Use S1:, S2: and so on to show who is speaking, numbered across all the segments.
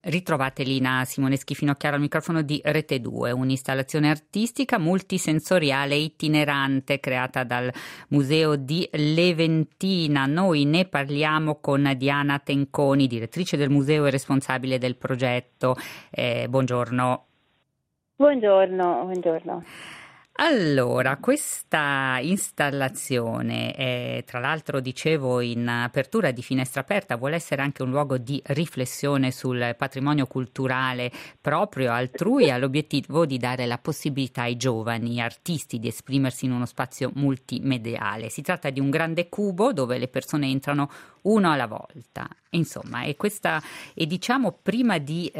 S1: Ritrovate Lina Simoneschi Finocchiaro al microfono di Rete 2, un'installazione artistica multisensoriale itinerante creata dal Museo di Leventina. Noi ne parliamo con Diana Tenconi, direttrice del museo e responsabile del progetto. Buongiorno.
S2: Buongiorno.
S1: Allora, questa installazione, tra l'altro dicevo in apertura di Finestra Aperta, vuole essere anche un luogo di riflessione sul patrimonio culturale proprio altrui, ha l'obiettivo di dare la possibilità ai giovani artisti di esprimersi in uno spazio multimediale. Si tratta di un grande cubo dove le persone entrano uno alla volta. Insomma, e diciamo prima di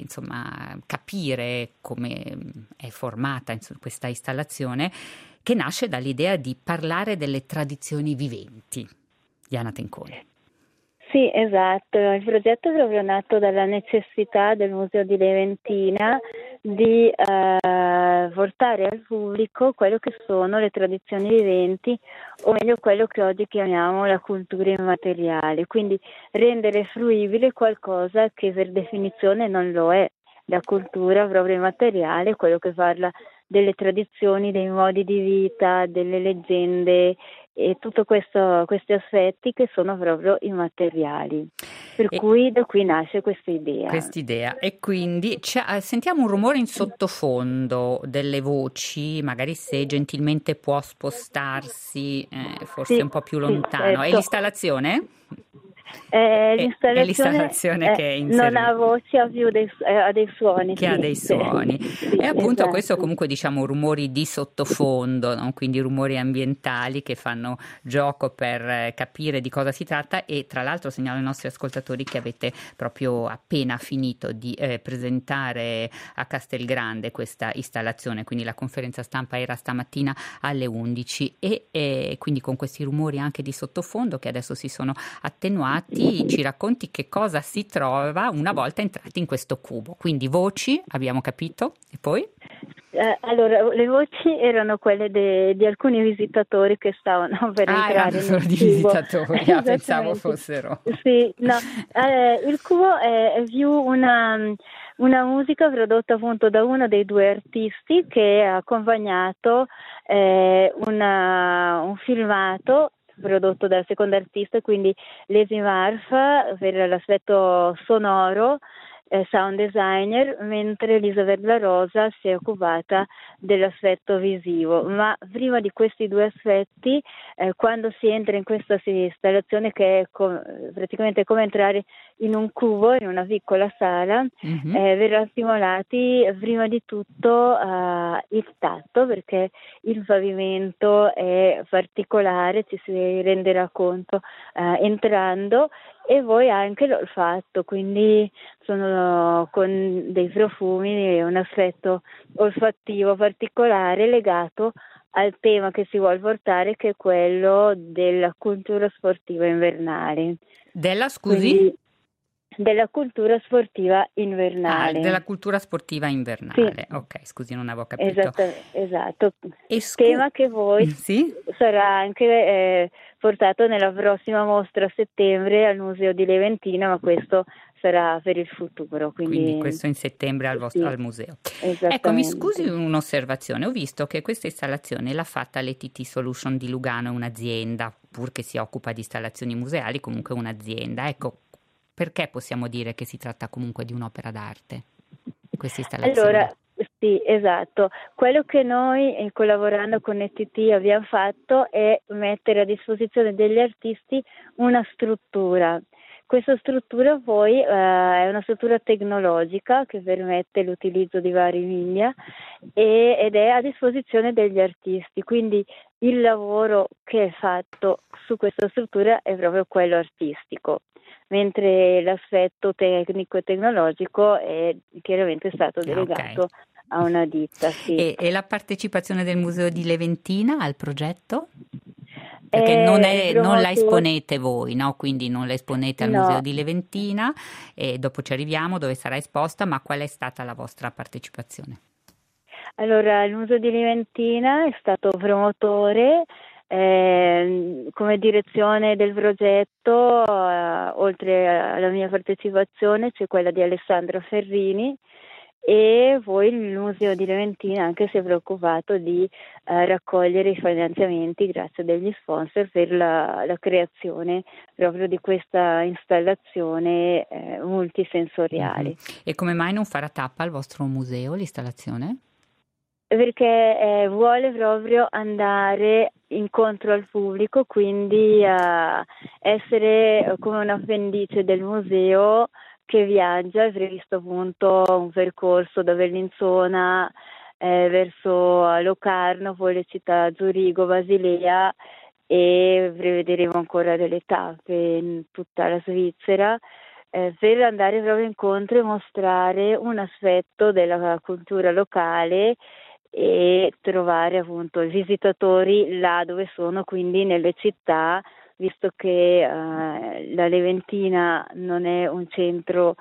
S1: capire come è formata questa installazione, che nasce dall'idea di parlare delle tradizioni viventi. Diana Tenconi.
S2: Sì, esatto. Il progetto è proprio nato dalla necessità del Museo di Leventina di portare al pubblico quello che sono le tradizioni viventi, o meglio quello che oggi chiamiamo la cultura immateriale, quindi rendere fruibile qualcosa che per definizione non lo è. La cultura proprio immateriale, quello che parla delle tradizioni, dei modi di vita, delle leggende e tutto questi aspetti che sono proprio immateriali. Cui da qui nasce questa idea.
S1: E quindi sentiamo un rumore in sottofondo, delle voci, magari se gentilmente può spostarsi, forse
S2: sì,
S1: un po' più lontano.
S2: Certo.
S1: È l'installazione?
S2: L'installazione
S1: che è inserita.
S2: Non ha voce, ha dei suoni.
S1: Che ha dei suoni.
S2: Sì,
S1: e appunto
S2: esatto.
S1: Questo comunque diciamo rumori di sottofondo, no? Quindi rumori ambientali che fanno gioco per capire di cosa si tratta. E tra l'altro segnalo ai nostri ascoltatori che avete proprio appena finito di presentare a Castelgrande questa installazione, quindi la conferenza stampa era stamattina alle 11 e quindi con questi rumori anche di sottofondo che adesso si sono attenuati, ci racconti che cosa si trova una volta entrati in questo cubo. Quindi voci, abbiamo capito, e poi?
S2: Allora, le voci erano quelle di alcuni visitatori che stavano per entrare nel
S1: solo di
S2: cubo.
S1: visitatori, pensavo fossero.
S2: Sì, no, il cubo è più una musica prodotta appunto da uno dei due artisti che ha accompagnato un filmato prodotto dal secondo artista, quindi Lesi Marfa per l'aspetto sonoro, sound designer, mentre Elisabeth La Rosa si è occupata dell'aspetto visivo. Ma prima di questi due aspetti, quando si entra in questa installazione, che è praticamente come entrare in un cubo, in una piccola sala, verrà stimolati prima di tutto il tatto, perché il pavimento è particolare, ci si renderà conto entrando, e poi anche l'olfatto, quindi sono con dei profumi e un aspetto olfattivo particolare legato al tema che si vuole portare, che è quello della cultura sportiva invernale.
S1: Della
S2: cultura sportiva invernale.
S1: Della cultura sportiva invernale.
S2: Sì.
S1: Ok, scusi, non avevo capito.
S2: Esatto. Tema che poi sarà anche portato nella prossima mostra a settembre al Museo di Leventina, ma questo sarà per il futuro. Quindi
S1: questo in settembre al museo.
S2: Ecco,
S1: mi scusi un'osservazione. Ho visto che questa installazione l'ha fatta l'ETT Solution di Lugano, un'azienda, pur che si occupa di installazioni museali, comunque un'azienda. Ecco, perché possiamo dire che si tratta comunque di un'opera d'arte, questa installazione?
S2: Allora, sì, esatto. Quello che noi, collaborando con ETT, abbiamo fatto è mettere a disposizione degli artisti una struttura. Questa struttura poi è una struttura tecnologica che permette l'utilizzo di vari media ed è a disposizione degli artisti, quindi il lavoro che è fatto su questa struttura è proprio quello artistico, mentre l'aspetto tecnico e tecnologico è chiaramente stato delegato a una ditta. Sì.
S1: E la partecipazione del Museo di Leventina al progetto? Perché non la esponete voi, no? Quindi non la esponete al Museo di Leventina, e dopo ci arriviamo dove sarà esposta, ma qual è stata la vostra partecipazione?
S2: Allora, il Museo di Leventina è stato promotore Come direzione del progetto, oltre alla mia partecipazione, c'è quella di Alessandro Ferrini, e poi il Museo di Leventina anche si è preoccupato di raccogliere i finanziamenti grazie a degli sponsor per la creazione proprio di questa installazione multisensoriale.
S1: E come mai non farà tappa al vostro museo l'installazione?
S2: Perché vuole proprio andare incontro al pubblico, quindi essere come un appendice del museo che viaggia. È previsto appunto un percorso da Bellinzona verso Locarno, poi le città Zurigo, Basilea, e prevederemo ancora delle tappe in tutta la Svizzera, per andare proprio incontro e mostrare un aspetto della cultura locale e trovare appunto i visitatori là dove sono, quindi nelle città, visto che la Leventina non è un centro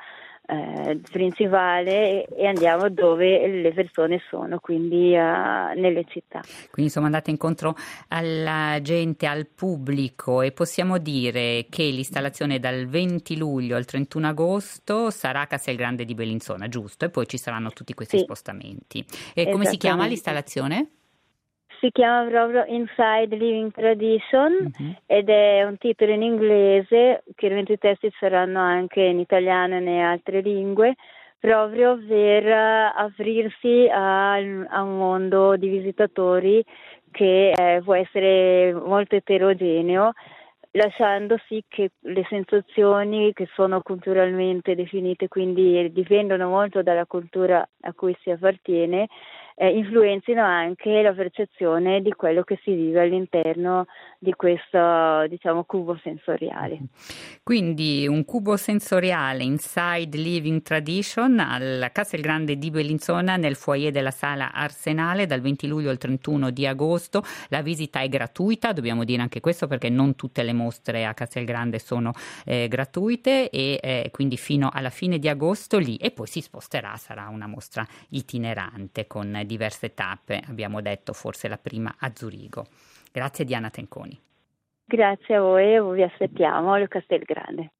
S2: principale, e andiamo dove le persone sono, quindi nelle città.
S1: Quindi insomma andate incontro alla gente, al pubblico, e possiamo dire che l'installazione dal 20 luglio al 31 agosto sarà a Castelgrande di Bellinzona, giusto? E poi ci saranno tutti questi
S2: Sì,
S1: spostamenti. E come si chiama l'installazione?
S2: si chiama proprio Inside Living Tradition,
S1: Mhm.
S2: ed è un titolo in inglese. Chiaramente i testi saranno anche in italiano e in altre lingue, proprio per aprirsi a un mondo di visitatori che può essere molto eterogeneo, lasciando sì che le sensazioni che sono culturalmente definite, quindi dipendono molto dalla cultura a cui si appartiene, influenzino anche la percezione di quello che si vive all'interno di questo, diciamo, cubo sensoriale.
S1: Quindi un cubo sensoriale Inside Living Tradition al Castelgrande di Bellinzona, nel foyer della Sala Arsenale, dal 20 luglio al 31 di agosto. La visita è gratuita, dobbiamo dire anche questo, perché non tutte le mostre a Castelgrande sono gratuite, e quindi fino alla fine di agosto lì, e poi si sposterà, sarà una mostra itinerante con diverse tappe, abbiamo detto forse la prima a Zurigo. Grazie Diana Tenconi.
S2: Grazie a voi, vi aspettiamo al Castelgrande.